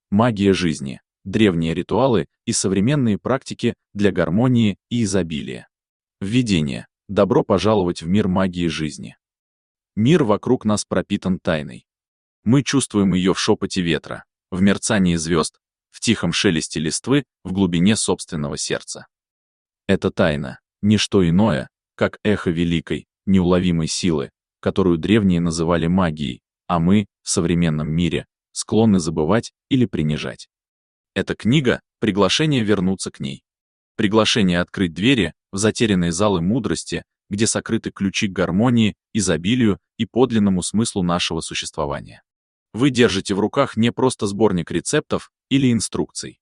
Магия жизни, древние ритуалы и современные практики для гармонии и изобилия. Введение. Добро пожаловать в мир магии жизни. Мир вокруг нас пропитан тайной. Мы чувствуем ее в шепоте ветра, в мерцании звезд, в тихом шелесте листвы, в глубине собственного сердца. Это тайна, не что иное, как эхо великой, неуловимой силы, которую древние называли магией, а мы, в современном мире, склонны забывать или принижать. Эта книга — приглашение вернуться к ней. Приглашение открыть двери в затерянные залы мудрости, где сокрыты ключи к гармонии, изобилию и подлинному смыслу нашего существования. Вы держите в руках не просто сборник рецептов или инструкций.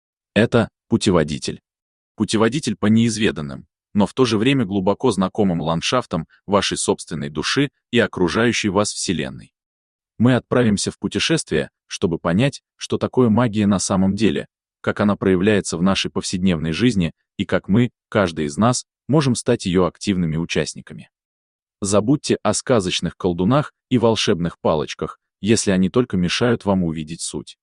Это путеводитель. Путеводитель по неизведанным, но в то же время глубоко знакомым ландшафтам вашей собственной души и окружающей вас Вселенной. Мы отправимся в путешествие, чтобы понять, что такое магия на самом деле, как она проявляется в нашей повседневной жизни и как мы, каждый из нас, можем стать ее активными участниками. Забудьте о сказочных колдунах и волшебных палочках, если они только мешают вам увидеть суть.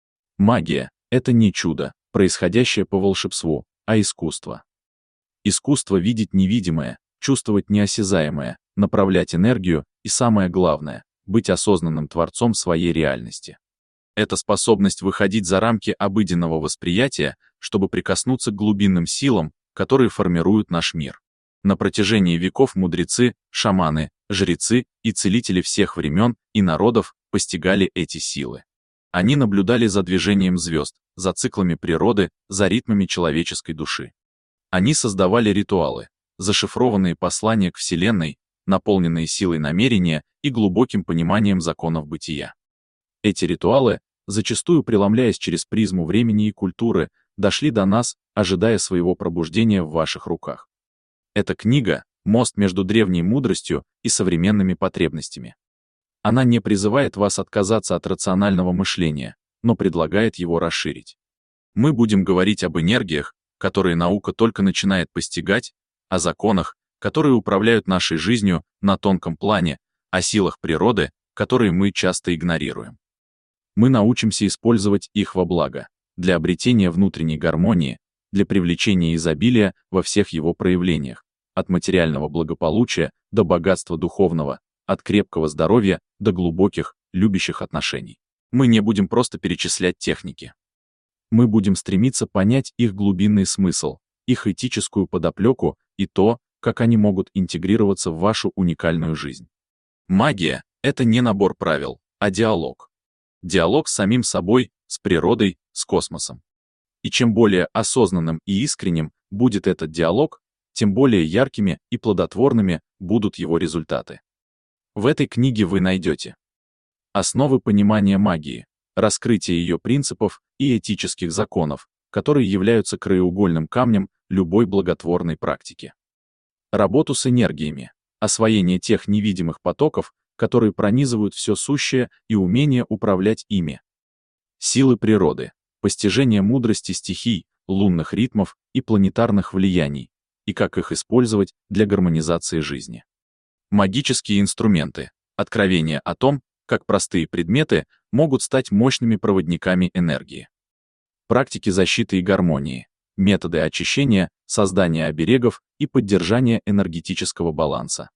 Магия — это не чудо, происходящее по волшебству, а искусство. Искусство видеть невидимое, чувствовать неосязаемое, направлять энергию и, самое главное, быть осознанным творцом своей реальности. Это способность выходить за рамки обыденного восприятия, чтобы прикоснуться к глубинным силам, которые формируют наш мир. На протяжении веков мудрецы, шаманы, жрецы и целители всех времен и народов постигали эти силы. Они наблюдали за движением звезд, за циклами природы, за ритмами человеческой души. Они создавали ритуалы, зашифрованные послания к Вселенной, наполненные силой намерения и глубоким пониманием законов бытия. Эти ритуалы, зачастую преломляясь через призму времени и культуры, дошли до нас, ожидая своего пробуждения в ваших руках. Эта книга — мост между древней мудростью и современными потребностями. Она не призывает вас отказаться от рационального мышления, но предлагает его расширить. Мы будем говорить об энергиях, которые наука только начинает постигать, о законах, которые управляют нашей жизнью на тонком плане, о силах природы, которые мы часто игнорируем. Мы научимся использовать их во благо, для обретения внутренней гармонии, для привлечения изобилия во всех его проявлениях, от материального благополучия до богатства духовного, от крепкого здоровья до глубоких, любящих отношений. Мы не будем просто перечислять техники. Мы будем стремиться понять их глубинный смысл, их этическую подоплеку и то, как они могут интегрироваться в вашу уникальную жизнь. Магия — это не набор правил, а диалог. Диалог с самим собой, с природой, с космосом. И чем более осознанным и искренним будет этот диалог, тем более яркими и плодотворными будут его результаты. В этой книге вы найдете основы понимания магии, раскрытие ее принципов и этических законов, которые являются краеугольным камнем любой благотворной практики. Работу с энергиями, освоение тех невидимых потоков, которые пронизывают все сущее, и умение управлять ими. Силы природы, постижение мудрости стихий, лунных ритмов и планетарных влияний, и как их использовать для гармонизации жизни. Магические инструменты, откровение о том, как простые предметы могут стать мощными проводниками энергии. Практики защиты и гармонии, методы очищения, создания оберегов и поддержания энергетического баланса.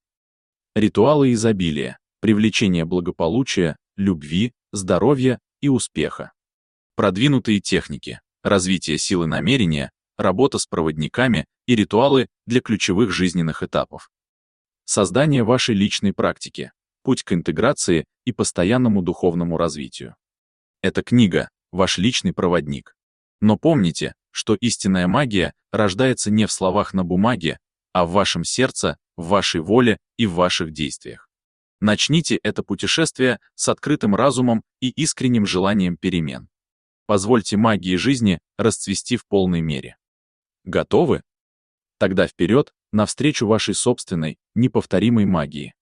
Ритуалы изобилия, привлечение благополучия, любви, здоровья и успеха. Продвинутые техники, развитие силы намерения, работа с проводниками и ритуалы для ключевых жизненных этапов. Создание вашей личной практики, путь к интеграции и постоянному духовному развитию. Эта книга — ваш личный проводник. Но помните, что истинная магия рождается не в словах на бумаге, а в вашем сердце, в вашей воле и в ваших действиях. Начните это путешествие с открытым разумом и искренним желанием перемен. Позвольте магии жизни расцвести в полной мере. Готовы? Тогда вперед, навстречу вашей собственной, неповторимой магии.